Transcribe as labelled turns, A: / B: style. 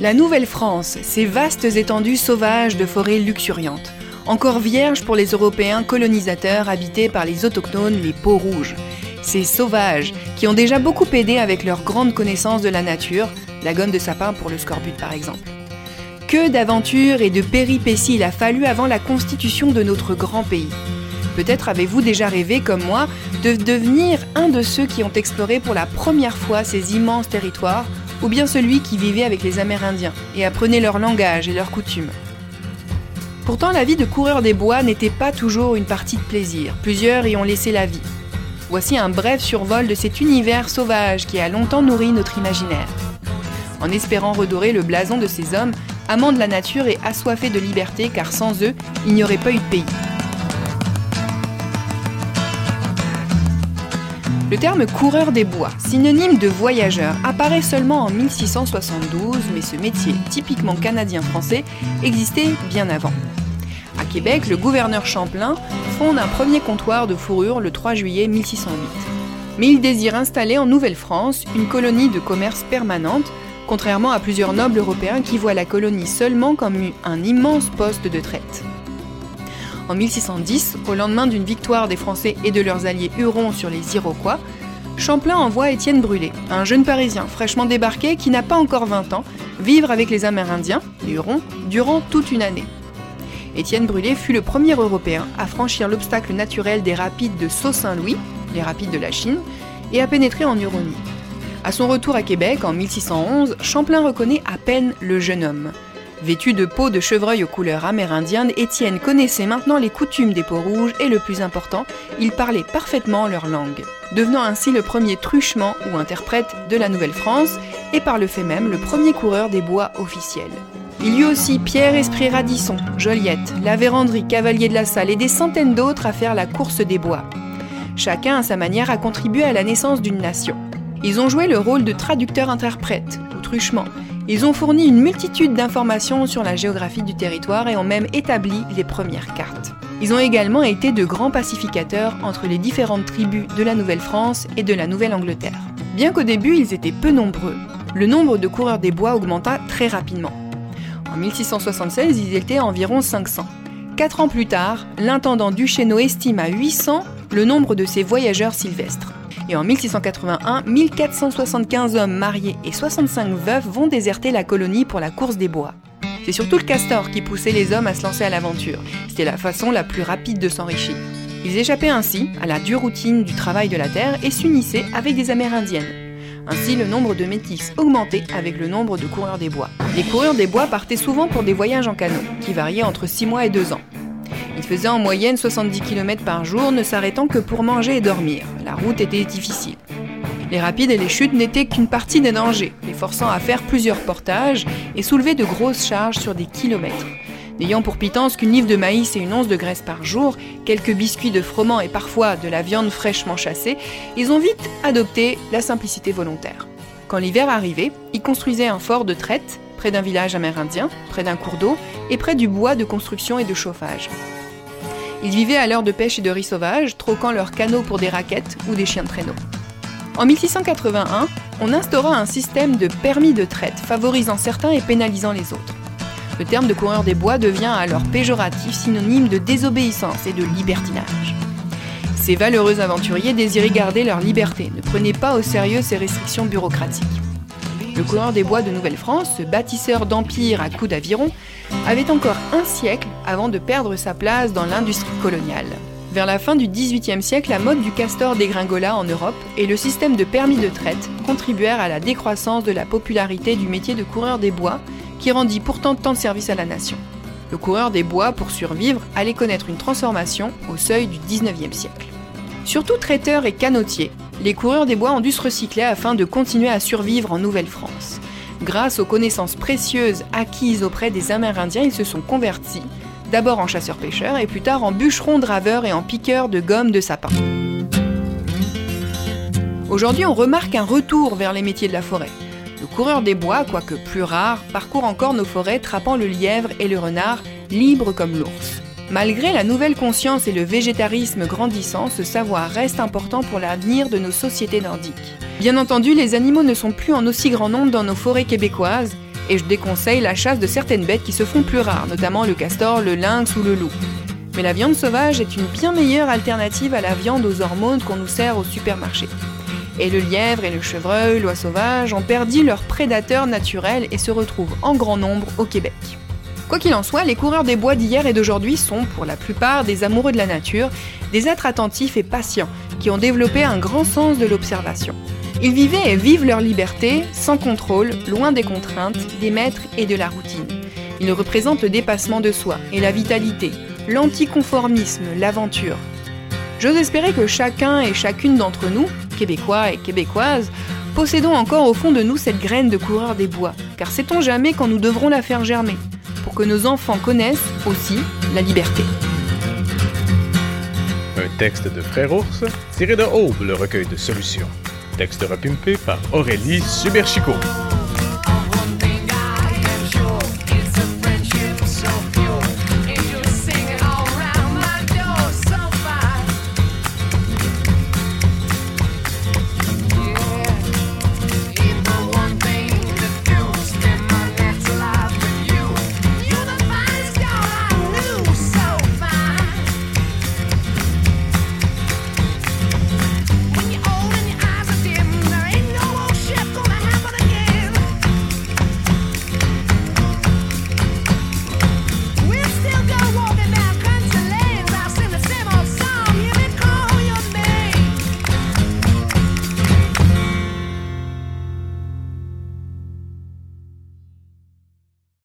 A: La Nouvelle-France, ces vastes étendues sauvages de forêts luxuriantes, encore vierges pour les Européens colonisateurs habités par les autochtones, les Peaux-Rouges. Ces sauvages qui ont déjà beaucoup aidé avec leur grande connaissance de la nature, la gomme de sapin pour le scorbut par exemple. Que d'aventures et de péripéties il a fallu avant la constitution de notre grand pays. Peut-être avez-vous déjà rêvé, comme moi, de devenir un de ceux qui ont exploré pour la première fois ces immenses territoires, ou bien celui qui vivait avec les Amérindiens et apprenait leur langage et leurs coutumes. Pourtant, la vie de coureur des bois n'était pas toujours une partie de plaisir. Plusieurs y ont laissé la vie. Voici un bref survol de cet univers sauvage qui a longtemps nourri notre imaginaire. En espérant redorer le blason de ces hommes, amants de la nature et assoiffés de liberté, car sans eux, il n'y aurait pas eu de pays. Le terme coureur des bois, synonyme de voyageur, apparaît seulement en 1672, mais ce métier, typiquement canadien-français, existait bien avant. À Québec, le gouverneur Champlain fonde un premier comptoir de fourrure le 3 juillet 1608. Mais il désire installer en Nouvelle-France une colonie de commerce permanente, contrairement à plusieurs nobles européens qui voient la colonie seulement comme un immense poste de traite. En 1610, au lendemain d'une victoire des Français et de leurs alliés Hurons sur les Iroquois, Champlain envoie Étienne Brulé, un jeune Parisien fraîchement débarqué qui n'a pas encore 20 ans, vivre avec les Amérindiens, les Hurons, durant toute une année. Étienne Brulé fut le premier Européen à franchir l'obstacle naturel des rapides de Sault-Saint-Louis, les rapides de la Chine, et à pénétrer en Huronie. À son retour à Québec en 1611, Champlain reconnaît à peine le jeune homme. Vêtu de peau de chevreuil aux couleurs amérindiennes, Étienne connaissait maintenant les coutumes des Peaux-Rouges et le plus important, il parlait parfaitement leur langue, devenant ainsi le premier truchement ou interprète de la Nouvelle-France et par le fait même le premier coureur des bois officiel. Il y eut aussi Pierre-Esprit Radisson, Joliette, La Vérendrye, Cavalier de la Salle et des centaines d'autres à faire la course des bois. Chacun à sa manière a contribué à la naissance d'une nation. Ils ont joué le rôle de traducteurs-interprètes ou truchements. Ils ont fourni une multitude d'informations sur la géographie du territoire et ont même établi les premières cartes. Ils ont également été de grands pacificateurs entre les différentes tribus de la Nouvelle-France et de la Nouvelle-Angleterre. Bien qu'au début ils étaient peu nombreux, le nombre de coureurs des bois augmenta très rapidement. En 1676, ils étaient environ 500. 4 ans plus tard, l'intendant Duchesneau estime à 800 le nombre de ces voyageurs sylvestres. Et en 1681, 1475 hommes mariés et 65 veuves vont déserter la colonie pour la course des bois. C'est surtout le castor qui poussait les hommes à se lancer à l'aventure. C'était la façon la plus rapide de s'enrichir. Ils échappaient ainsi à la dure routine du travail de la terre et s'unissaient avec des Amérindiennes. Ainsi, le nombre de métis augmentait avec le nombre de coureurs des bois. Les coureurs des bois partaient souvent pour des voyages en canot, qui variaient entre 6 mois et 2 ans. Ils faisaient en moyenne 70 km par jour, ne s'arrêtant que pour manger et dormir. La route était difficile. Les rapides et les chutes n'étaient qu'une partie des dangers, les forçant à faire plusieurs portages et soulever de grosses charges sur des kilomètres. N'ayant pour pitance qu'une livre de maïs et une once de graisse par jour, quelques biscuits de froment et parfois de la viande fraîchement chassée, ils ont vite adopté la simplicité volontaire. Quand l'hiver arrivait, ils construisaient un fort de traite, près d'un village amérindien, près d'un cours d'eau et près du bois de construction et de chauffage. Ils vivaient à l'heure de pêche et de riz sauvage, troquant leurs canots pour des raquettes ou des chiens de traîneau. En 1681, on instaura un système de permis de traite, favorisant certains et pénalisant les autres. Le terme de coureur des bois devient alors péjoratif, synonyme de désobéissance et de libertinage. Ces valeureux aventuriers désiraient garder leur liberté, ne prenaient pas au sérieux ces restrictions bureaucratiques. Le coureur des bois de Nouvelle-France, ce bâtisseur d'empire à coups d'aviron, avait encore un siècle avant de perdre sa place dans l'industrie coloniale. Vers la fin du XVIIIe siècle, la mode du castor dégringola en Europe et le système de permis de traite contribuèrent à la décroissance de la popularité du métier de coureur des bois, qui rendit pourtant tant de service à la nation. Le coureur des bois, pour survivre, allait connaître une transformation au seuil du XIXe siècle. Surtout traiteurs et canotiers, les coureurs des bois ont dû se recycler afin de continuer à survivre en Nouvelle-France. Grâce aux connaissances précieuses acquises auprès des Amérindiens, ils se sont convertis, d'abord en chasseurs-pêcheurs et plus tard en bûcherons-draveurs et en piqueurs de gomme de sapin. Aujourd'hui, on remarque un retour vers les métiers de la forêt. Le coureur des bois, quoique plus rare, parcourt encore nos forêts trappant le lièvre et le renard, libre comme l'ours. Malgré la nouvelle conscience et le végétarisme grandissant, ce savoir reste important pour l'avenir de nos sociétés nordiques. Bien entendu, les animaux ne sont plus en aussi grand nombre dans nos forêts québécoises, Et je déconseille la chasse de certaines bêtes qui se font plus rares, notamment le castor, le lynx ou le loup. Mais la viande sauvage est une bien meilleure alternative à la viande aux hormones qu'on nous sert au supermarché. Et le lièvre et le chevreuil, l'oie sauvage, ont perdu leurs prédateurs naturels et se retrouvent en grand nombre au Québec. Quoi qu'il en soit, les coureurs des bois d'hier et d'aujourd'hui sont, pour la plupart, des amoureux de la nature, des êtres attentifs et patients, qui ont développé un grand sens de l'observation. Ils vivaient et vivent leur liberté, sans contrôle, loin des contraintes, des maîtres et de la routine. Ils représentent le dépassement de soi et la vitalité, l'anticonformisme, l'aventure. J'ose espérer que chacun et chacune d'entre nous, Québécois et Québécoises, possédons encore au fond de nous cette graine de coureur des bois, car sait-on jamais quand nous devrons la faire germer, pour que nos enfants connaissent aussi la liberté.
B: Un texte de Frère Ours, tiré de Aube, le recueil de solutions. Texte repimpé par Aurélie Suberchico.